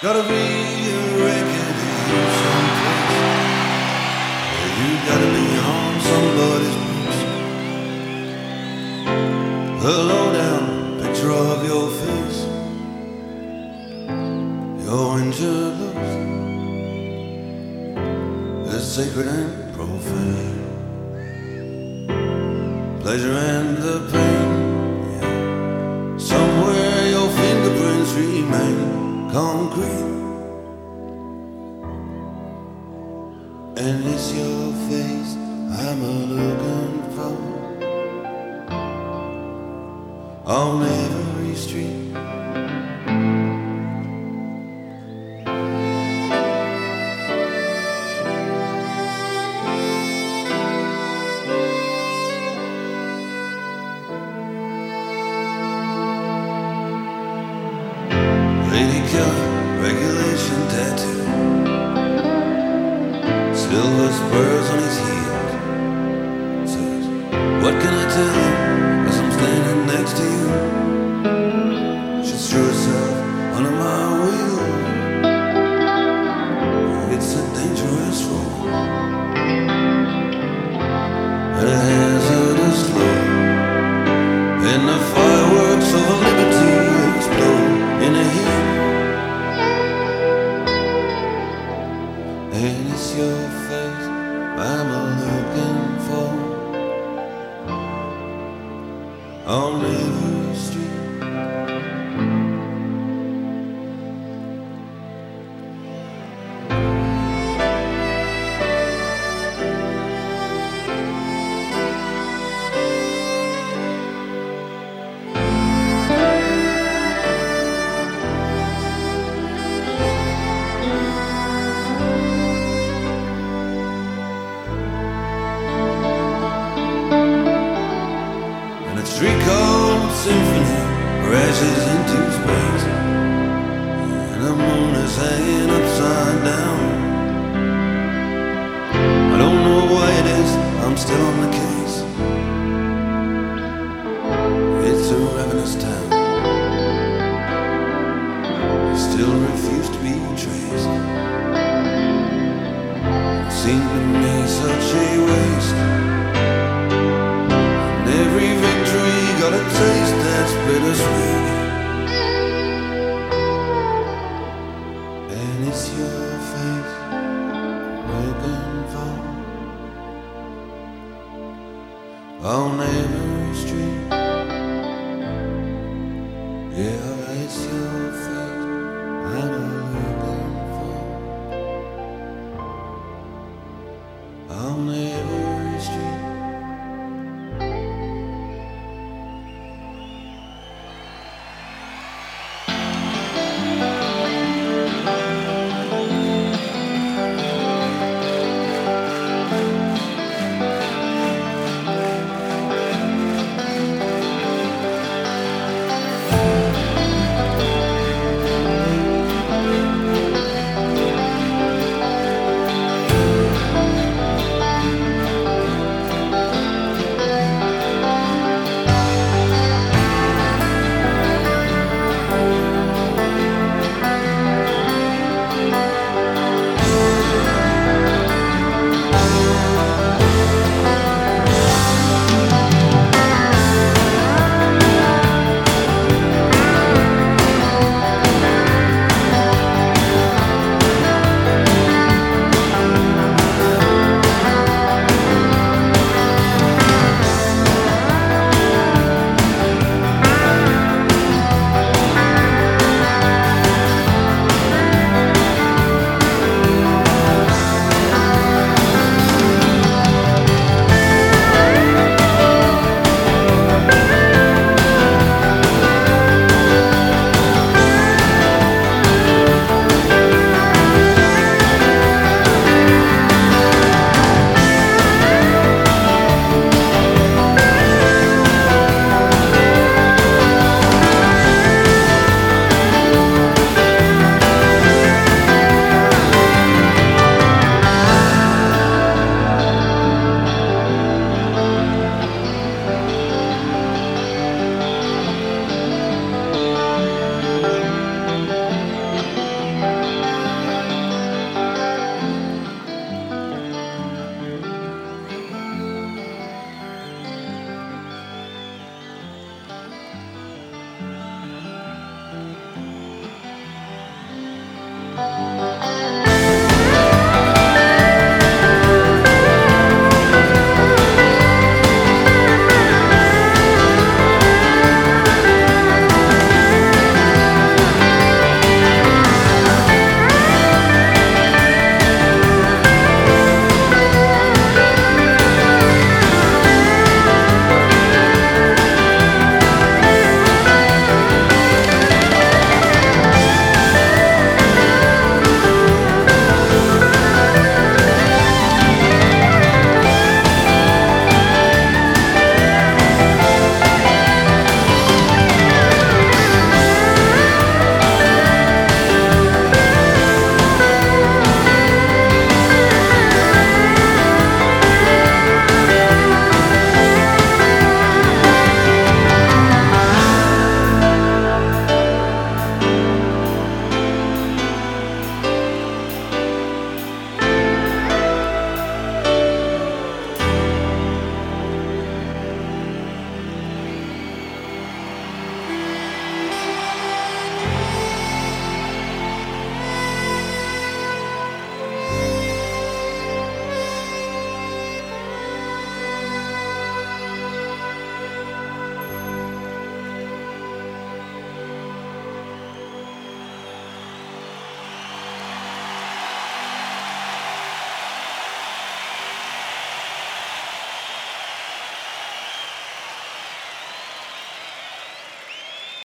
Gotta be a record in someplace where you gotta be on somebody's boots. A low-down picture of your face, your injured looks, is sacred and profane. Pleasure and the pain, yeah. Somewhere your fingerprints remain concrete, and it's your face I'm a-looking for on every street. Lady killer, regulation tattoo, silver spurs on his heels. Says, what can I tell you as I'm standing next to you? She threw herself under my wheel. It's a dangerous road, and a hazardous load, and the fireworks of liberty explode in the heat. And it's your face I'm a-looking for on every street. And a three-chord symphony crashes into space, and the moon is hanging upside down. I don't know why it is, I'm still on the case. It's a ravenous town, I still refuse to be traced. It seemed to me such a